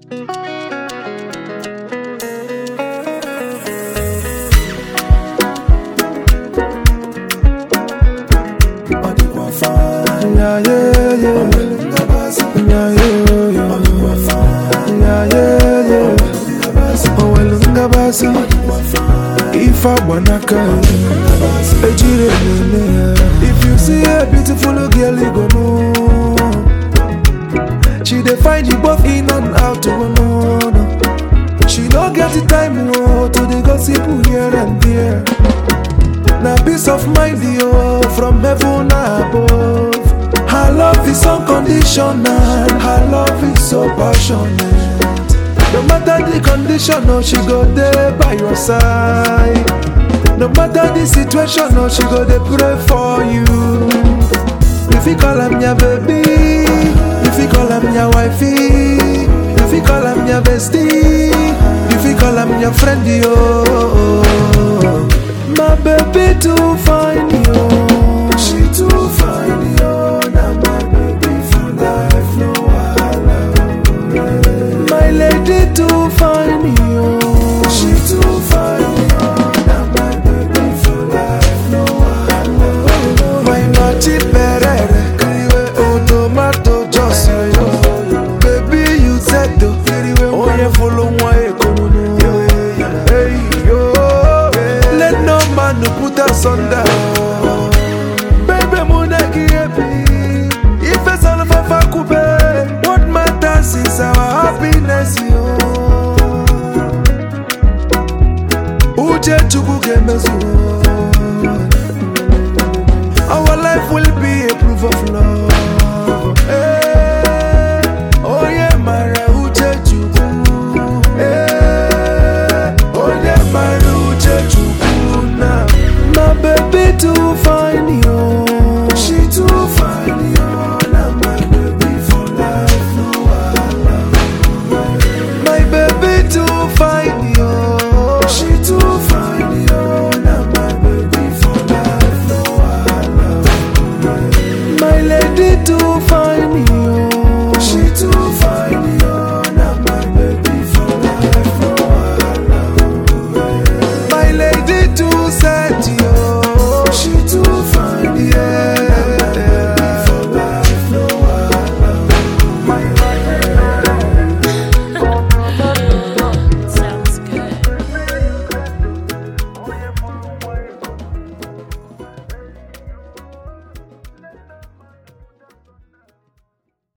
If I wanna come, if you see a beautiful girl, you go know. She dey find you both in and out to no. She don't get the time to the gossip here and there. Now peace of mind, yo, from heaven above. Her love is unconditional, her love is so passionate. No matter the condition, no, she go there by your side. No matter the situation, no, she go there pray for you. If you call her your baby, if you call her your wifey, if you call her your bestie, if you call her your friend, yo. My baby too fine, yo. She too fine, yo. Now my baby for life, no wahala. My lady too fine, yo. She too fine, yo. Now my baby for life, no wahala. My naughty perere, oh tomato juice, yo. Baby you said do, oh yeah follow my economy, hey yo. Let no man no put us under. Baby munaki happy, if it's all of a fakube. What matters is our happiness, yo. Uje chubuke mezu. Our life will be a proof of love.